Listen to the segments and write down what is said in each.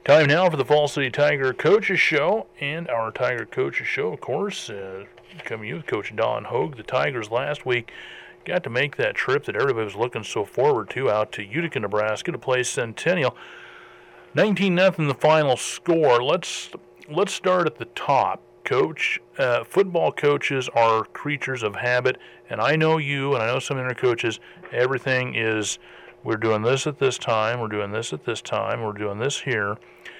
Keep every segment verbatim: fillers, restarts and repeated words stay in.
Time now for the Fall City Tiger Coaches Show, and our Tiger Coaches Show, of course, uh, coming to you with Coach Don Hogue. The Tigers last week got to make that trip that everybody was looking so forward to out to Utica, Nebraska to play Centennial. nineteen nothing the final score. Let's let's start at the top. Coach, uh, football coaches are creatures of habit, and I know you, and I know some of your coaches, everything is, we're doing this at this time, we're doing this at this time, we're doing this here.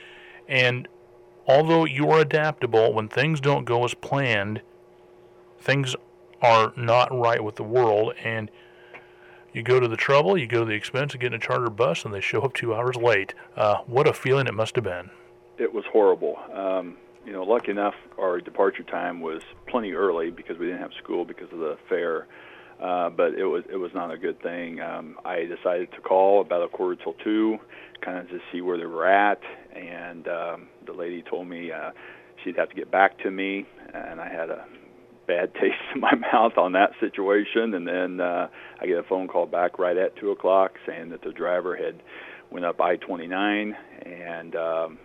And although you are adaptable, when things don't go as planned, things are not right with the world, and you go to the trouble, you go to the expense of getting a charter bus, and they show up two hours late. Uh, what a feeling it must have been. It was horrible. Um, you know, lucky enough, our departure time was plenty early because we didn't have school because of the fair. Uh, but it was it was not a good thing. Um, I decided to call about a quarter till two, kind of to see where they were at, and um, the lady told me uh, she'd have to get back to me, and I had a bad taste in my mouth on that situation. And then uh, I get a phone call back right at two o'clock saying that the driver had went up I twenty-nine, and um,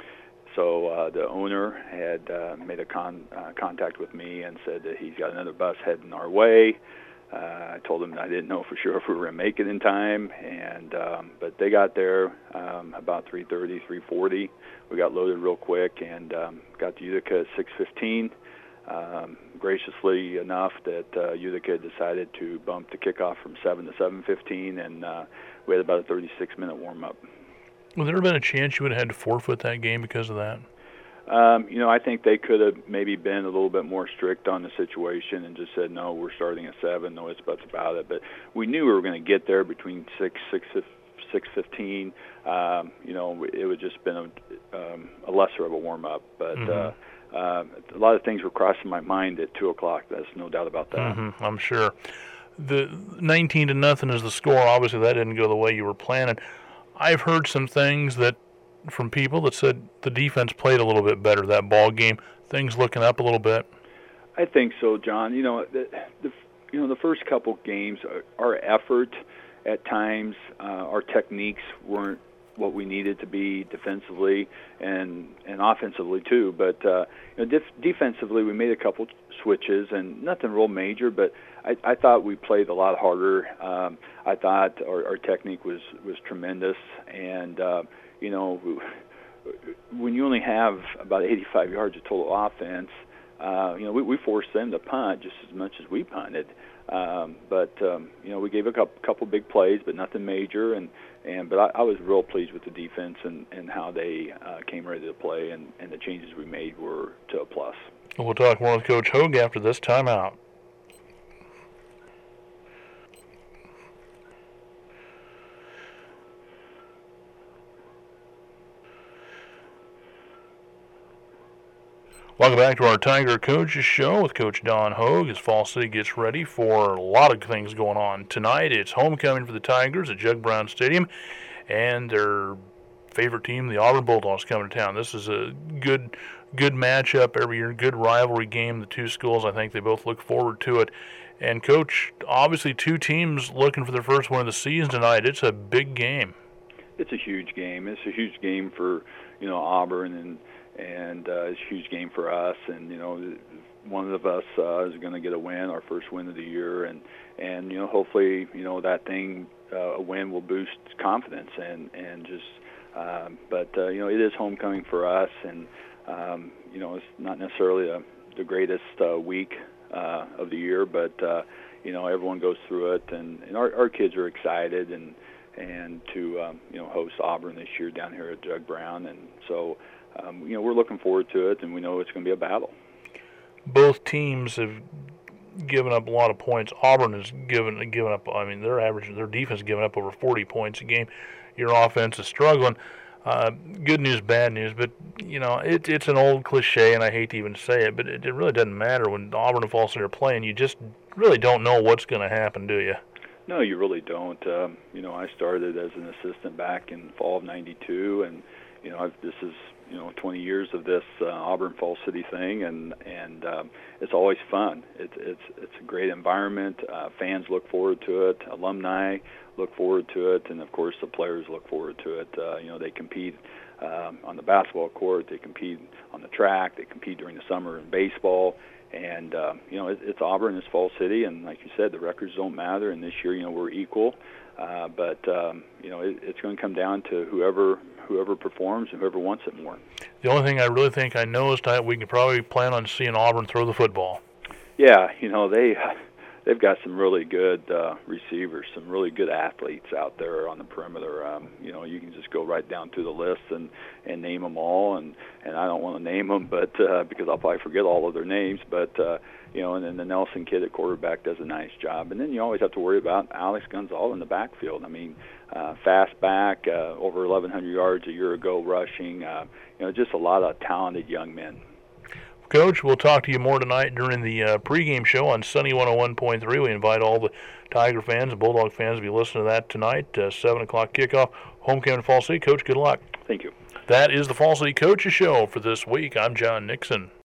so uh, the owner had uh, made a con- uh, contact with me and said that he's got another bus heading our way. Uh, I told them I didn't know for sure if we were going to make it in time, and um, but they got there um, about three thirty, three forty. We got loaded real quick and um, got to Utica at six fifteen. Um, graciously enough that uh, Utica decided to bump the kickoff from seven to seven fifteen, and uh, we had about a thirty-six minute warm-up. Would there have been a chance you would have had to forfeit that game because of that? Um, you know, I think they could have maybe been a little bit more strict on the situation and just said, no, we're starting at seven, no ifs, buts about it. But we knew we were going to get there between six, six, six fifteen. Um, you know, it would just been a, um, a lesser of a warm-up. But mm-hmm. uh, uh, a lot of things were crossing my mind at two o'clock. There's no doubt about that. Mm-hmm, I'm sure. The nineteen to nothing is the score. Obviously, that didn't go the way you were planning. I've heard some things that from people that said the defense played a little bit better that ball game. Things looking up a little bit. I think so, John. You know, the, the you know the first couple games, our effort at times, uh, our techniques weren't what we needed to be defensively and and offensively too. But uh, you know, def- defensively, we made a couple switches and nothing real major. But I, I thought we played a lot harder. Um, I thought our, our technique was was tremendous and. Uh, You know, when you only have about eighty-five yards of total offense, uh, you know, we, we forced them to punt just as much as we punted. Um, but um, you know, we gave a couple, couple big plays, but nothing major. And, and but I, I was real pleased with the defense and, and how they uh, came ready to play, and, and the changes we made were to a plus. We'll talk more with Coach Hogue after this timeout. Welcome back to our Tiger Coaches Show with Coach Don Hogue as Fall City gets ready for a lot of things going on. Tonight it's homecoming for the Tigers at Jug Brown Stadium, and their favorite team, the Auburn Bulldogs, coming to town. This is a good good matchup every year, good rivalry game. The two schools, I think they both look forward to it. And, Coach, obviously two teams looking for their first win of the season tonight. It's a big game. It's a huge game. It's a huge game for, you know, Auburn, and And uh, it's a huge game for us, and you know, one of us uh, is going to get a win, our first win of the year, and and you know, hopefully, you know, that thing, uh, a win will boost confidence, and and just, um, but uh, you know, it is homecoming for us, and um, you know, it's not necessarily a, the greatest uh, week uh, of the year, but uh, you know, everyone goes through it, and, and our, our kids are excited, and and to um, you know, host Auburn this year down here at Jug Brown, and so. Um, you know, we're looking forward to it, and we know it's going to be a battle. Both teams have given up a lot of points. Auburn has given given up. I mean, their average, their defense has given up over forty points a game. Your offense is struggling. Uh, good news, bad news, but you know, it, it's an old cliche, and I hate to even say it, but it, it really doesn't matter when Auburn and Fall City are playing. You just really don't know what's going to happen, do you? No, you really don't. Um, you know, I started as an assistant back in fall of ninety-two, and you know, I've, this is. you know, twenty years of this uh, Auburn Fall City thing, and and um, it's always fun. It's it's it's a great environment. Uh, fans look forward to it. Alumni look forward to it, and of course the players look forward to it. Uh, you know, they compete um, on the basketball court. They compete on the track. They compete during the summer in baseball. And, um, you know, it, it's Auburn, it's Fall City, and like you said, the records don't matter. And this year, you know, we're equal. Uh, but, um, you know, it, it's going to come down to whoever whoever performs and whoever wants it more. The only thing I really think I know is that we can probably plan on seeing Auburn throw the football. Yeah, you know, they, they've got some really good uh, receivers, some really good athletes out there on the perimeter. Um, you know, you can just go right down through the list and, and name them all. And, and I don't want to name them, but uh, because I'll probably forget all of their names. But, uh, you know, and then the Nelson kid at quarterback does a nice job. And then you always have to worry about Alex Gonzalez in the backfield. I mean, uh, fast back, uh, over eleven hundred yards a year ago rushing. Uh, you know, just a lot of talented young men. Coach, we'll talk to you more tonight during the uh, pregame show on Sunny one oh one point three. We invite all the Tiger fans and Bulldog fans to be listening to that tonight. Uh, seven o'clock kickoff, homecoming in Fall City. Coach, good luck. Thank you. That is the Fall City Coaches Show for this week. I'm John Nixon.